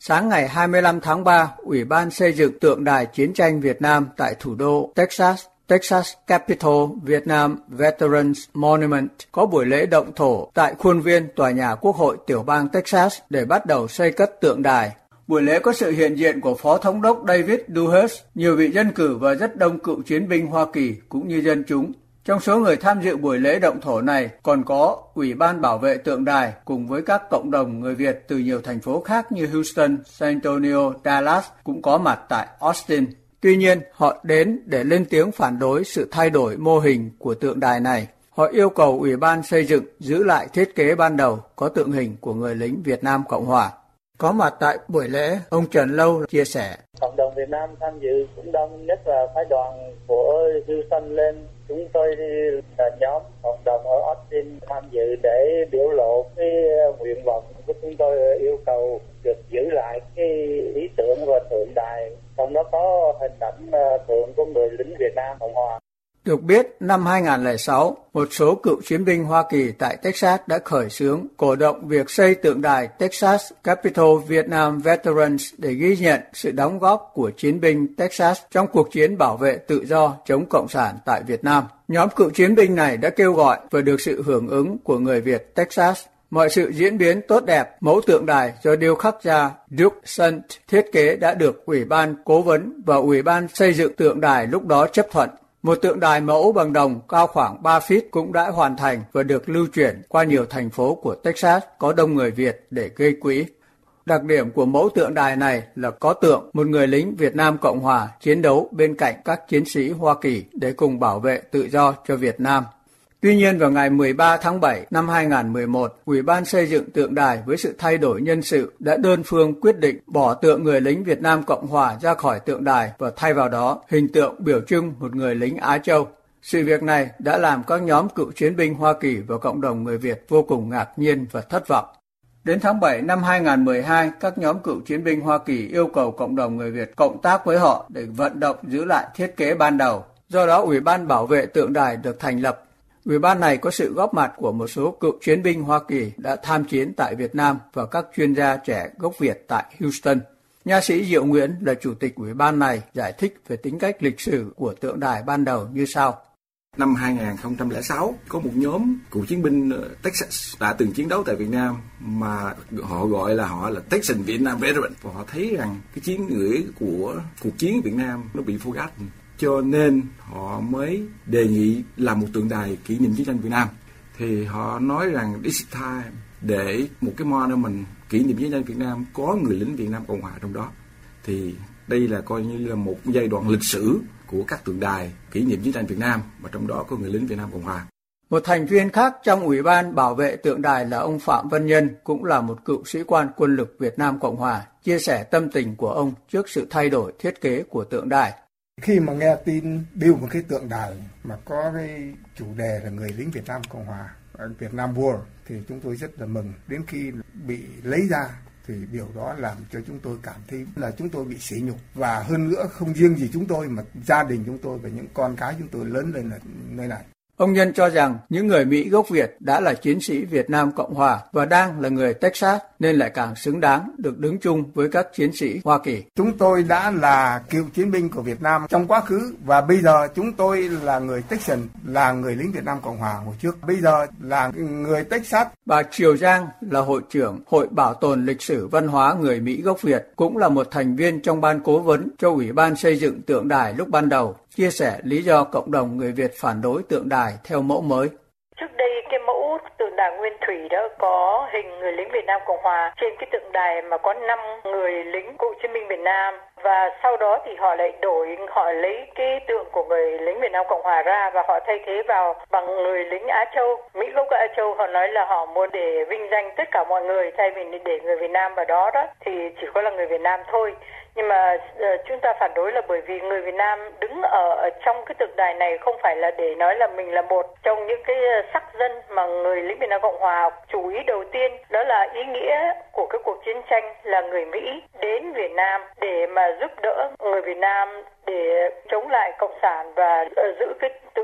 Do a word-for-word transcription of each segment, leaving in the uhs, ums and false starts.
Sáng ngày hai mươi lăm tháng ba, Ủy ban xây dựng tượng đài chiến tranh Việt Nam tại thủ đô Texas, Texas Capitol Vietnam Veterans Monument có buổi lễ động thổ tại khuôn viên tòa nhà Quốc hội tiểu bang Texas để bắt đầu xây cất tượng đài. Buổi lễ có sự hiện diện của Phó Thống đốc David Duhus, nhiều vị dân cử và rất đông cựu chiến binh Hoa Kỳ cũng như dân chúng. Trong số người tham dự buổi lễ động thổ này còn có Ủy ban bảo vệ tượng đài cùng với các cộng đồng người Việt từ nhiều thành phố khác như Houston, San Antonio, Dallas cũng có mặt tại Austin. Tuy nhiên, họ đến để lên tiếng phản đối sự thay đổi mô hình của tượng đài này. Họ yêu cầu Ủy ban xây dựng giữ lại thiết kế ban đầu có tượng hình của người lính Việt Nam Cộng Hòa. Có mặt tại buổi lễ, ông Trần Lâu chia sẻ. Cộng đồng Việt Nam tham dự cũng đông, nhất là phái đoàn của Houston lên. Chúng tôi là nhóm cộng đồng ở Austin tham dự để biểu lộ cái nguyện vọng của chúng tôi, yêu cầu được giữ lại cái ý tưởng và tượng đài, trong đó có hình ảnh tượng của người lính Việt Nam Cộng Hòa. Được biết, năm hai không không sáu, một số cựu chiến binh Hoa Kỳ tại Texas đã khởi xướng cổ động việc xây tượng đài Texas Capitol Vietnam Veterans để ghi nhận sự đóng góp của chiến binh Texas trong cuộc chiến bảo vệ tự do chống Cộng sản tại Việt Nam. Nhóm cựu chiến binh này đã kêu gọi và được sự hưởng ứng của người Việt Texas. Mọi sự diễn biến tốt đẹp, mẫu tượng đài do điêu khắc gia Duke Sunt thiết kế đã được Ủy ban Cố vấn và Ủy ban xây dựng tượng đài lúc đó chấp thuận. Một tượng đài mẫu bằng đồng cao khoảng ba feet cũng đã hoàn thành và được lưu chuyển qua nhiều thành phố của Texas có đông người Việt để gây quỹ. Đặc điểm của mẫu tượng đài này là có tượng một người lính Việt Nam Cộng Hòa chiến đấu bên cạnh các chiến sĩ Hoa Kỳ để cùng bảo vệ tự do cho Việt Nam. Tuy nhiên, vào ngày mười ba tháng bảy năm hai không một một, Ủy ban xây dựng tượng đài với sự thay đổi nhân sự đã đơn phương quyết định bỏ tượng người lính Việt Nam Cộng Hòa ra khỏi tượng đài và thay vào đó hình tượng biểu trưng một người lính Á Châu. Sự việc này đã làm các nhóm cựu chiến binh Hoa Kỳ và cộng đồng người Việt vô cùng ngạc nhiên và thất vọng. Đến tháng bảy năm hai không một hai, các nhóm cựu chiến binh Hoa Kỳ yêu cầu cộng đồng người Việt cộng tác với họ để vận động giữ lại thiết kế ban đầu. Do đó, Ủy ban bảo vệ tượng đài được thành lập. Ủy ban này có sự góp mặt của một số cựu chiến binh Hoa Kỳ đã tham chiến tại Việt Nam và các chuyên gia trẻ gốc Việt tại Houston. Nha sĩ Diệu Nguyễn là chủ tịch ủy ban này giải thích về tính cách lịch sử của tượng đài ban đầu như sau. Năm hai không không sáu, có một nhóm cựu chiến binh Texas đã từng chiến đấu tại Việt Nam mà họ gọi là họ là Texas Vietnam Veteran. Và họ thấy rằng cái chiến ngữ của cuộc chiến Việt Nam nó bị forgotten. Cho nên họ mới đề nghị làm một tượng đài kỷ niệm chiến tranh Việt Nam. Thì họ nói rằng this is time để một cái monument kỷ niệm chiến tranh Việt Nam có người lính Việt Nam Cộng Hòa trong đó. Thì đây là coi như là một giai đoạn lịch sử của các tượng đài kỷ niệm chiến tranh Việt Nam, mà trong đó có người lính Việt Nam Cộng Hòa. Một thành viên khác trong Ủy ban bảo vệ tượng đài là ông Phạm Văn Nhân, cũng là một cựu sĩ quan quân lực Việt Nam Cộng Hòa, chia sẻ tâm tình của ông trước sự thay đổi thiết kế của tượng đài. Khi mà nghe tin build một cái tượng đài mà có cái chủ đề là người lính Việt Nam Cộng Hòa, Việt Nam War, thì chúng tôi rất là mừng. Đến khi bị lấy ra thì điều đó làm cho chúng tôi cảm thấy là chúng tôi bị sỉ nhục. Và hơn nữa không riêng gì chúng tôi mà gia đình chúng tôi và những con cái chúng tôi lớn lên ở nơi này. Ông Nhân cho rằng những người Mỹ gốc Việt đã là chiến sĩ Việt Nam Cộng Hòa và đang là người Texas nên lại càng xứng đáng được đứng chung với các chiến sĩ Hoa Kỳ. Chúng tôi đã là cựu chiến binh của Việt Nam trong quá khứ và bây giờ chúng tôi là người Texas, là người lính Việt Nam Cộng Hòa hồi trước. Bây giờ là người Texas. Bà Triều Giang là hội trưởng Hội Bảo tồn Lịch sử Văn hóa người Mỹ gốc Việt, cũng là một thành viên trong ban cố vấn cho Ủy ban xây dựng tượng đài lúc ban đầu, chia sẻ lý do cộng đồng người Việt phản đối tượng đài theo mẫu mới. Trước đây cái mẫu tượng đài nguyên thủy đã có hình người lính Việt Nam Cộng Hòa, trên cái tượng đài mà có năm người lính cựu chiến binh Việt Nam, và sau đó thì họ lại đổi, họ lấy cái tượng của người lính Việt Nam Cộng Hòa ra và họ thay thế vào bằng người lính Á Châu, Mỹ gốc Á Châu. Họ nói là họ muốn để vinh danh tất cả mọi người, thay vì để người Việt Nam vào đó đó thì chỉ có là người Việt Nam thôi. Nhưng mà uh, chúng ta phản đối là bởi vì người Việt Nam đứng ở, ở trong cái tượng đài này không phải là để nói là mình là một trong những cái sắc dân mà người lính Việt Nam Cộng Hòa chủ ý đầu tiên, đó là ý nghĩa của cái cuộc chiến tranh là người Mỹ đến Việt Nam để mà giúp đỡ người Việt Nam để chống lại Cộng sản và uh, giữ cái tự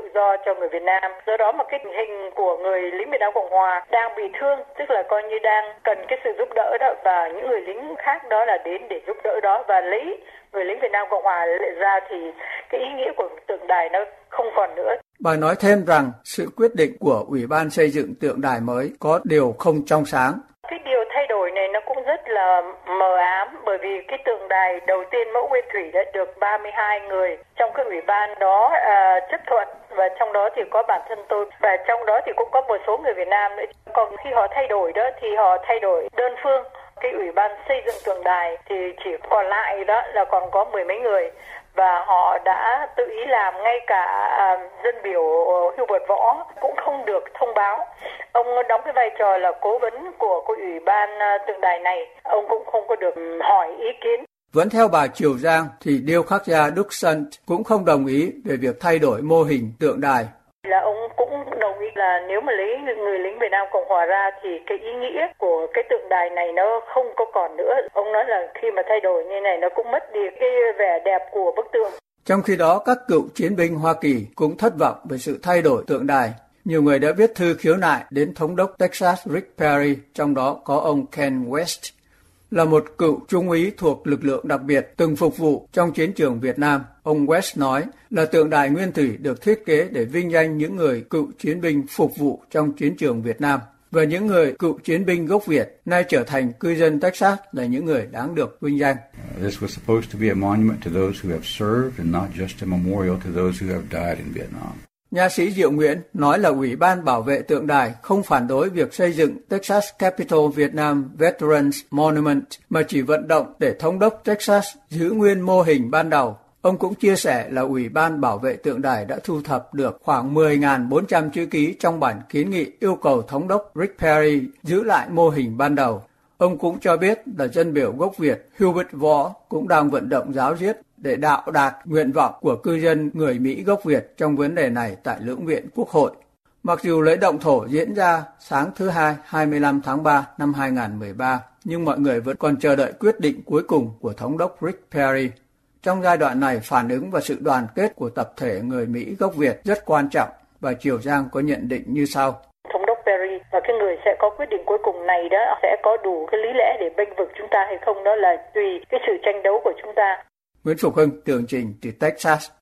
do cho người Việt Nam. Do đó mà cái hình của người lính Việt Nam Cộng Hòa đang bị thương, tức là coi như đang cần cái sự giúp đỡ đó, và những người lính khác đó là đến để giúp đỡ đó và lấy người lính Việt Nam Cộng Hòa ra, thì cái ý nghĩa của tượng đài nó không còn nữa. Bà nói thêm rằng sự quyết định của Ủy ban xây dựng tượng đài mới có điều không trong sáng. Cái điều thay đổi này nó cũng rất là mờ ám, bởi vì cái tượng đài đầu tiên mẫu nguyên thủy đã được ba mươi hai người trong cái ủy ban đó à, chấp thuận, và trong đó thì có bản thân tôi, và trong đó thì cũng có một số người Việt Nam nữa. Còn khi họ thay đổi đó thì họ thay đổi đơn phương. Cái ủy ban xây dựng tượng đài thì chỉ còn lại đó là còn có mười mấy người, và họ đã tự ý làm, ngay cả à, dân biểu Hubert Võ cũng không được thông báo. Ông đóng cái vai trò là cố vấn của cái ủy ban à, tượng đài này, ông cũng không có được hỏi ý kiến. Vẫn theo bà Triều Giang thì điêu khắc gia Đức Sân cũng không đồng ý về việc thay đổi mô hình tượng đài. Là ông cũng đồng ý là nếu mà lấy người lính Việt Nam Cộng Hòa ra thì cái ý nghĩa của cái tượng đài này nó không có còn nữa. Ông nói là khi mà thay đổi như này nó cũng mất đi cái vẻ đẹp của bức tượng. Trong khi đó, các cựu chiến binh Hoa Kỳ cũng thất vọng về sự thay đổi tượng đài. Nhiều người đã viết thư khiếu nại đến thống đốc Texas Rick Perry, trong đó có ông Ken West, là một cựu trung úy thuộc lực lượng đặc biệt từng phục vụ trong chiến trường Việt Nam. Ông West nói là tượng đài nguyên thủy được thiết kế để vinh danh những người cựu chiến binh phục vụ trong chiến trường Việt Nam, và những người cựu chiến binh gốc Việt nay trở thành cư dân Texas là những người đáng được vinh danh. This was supposed to be a monument to those who have served and not just a memorial to those who have died in Vietnam. Nha sĩ Diệu Nguyễn nói là Ủy ban bảo vệ tượng đài không phản đối việc xây dựng Texas Capitol Vietnam Veterans Monument, mà chỉ vận động để thống đốc Texas giữ nguyên mô hình ban đầu. Ông cũng chia sẻ là Ủy ban bảo vệ tượng đài đã thu thập được khoảng mười nghìn bốn trăm chữ ký trong bản kiến nghị yêu cầu thống đốc Rick Perry giữ lại mô hình ban đầu. Ông cũng cho biết là dân biểu gốc Việt Hubert Võ cũng đang vận động giáo diết để đạo đạt nguyện vọng của cư dân người Mỹ gốc Việt trong vấn đề này tại Lưỡng viện Quốc hội. Mặc dù lễ động thổ diễn ra sáng thứ Hai, hai mươi lăm tháng ba năm hai nghìn không trăm mười ba, nhưng mọi người vẫn còn chờ đợi quyết định cuối cùng của thống đốc Rick Perry. Trong giai đoạn này, phản ứng và sự đoàn kết của tập thể người Mỹ gốc Việt rất quan trọng, và Triều Giang có nhận định như sau. Thống đốc Perry và cái người sẽ có quyết định cuối cùng này đó sẽ có đủ cái lý lẽ để bênh vực chúng ta hay không, đó là tùy cái sự tranh đấu của chúng ta. Nguyễn Phục Hưng, tường trình từ Texas.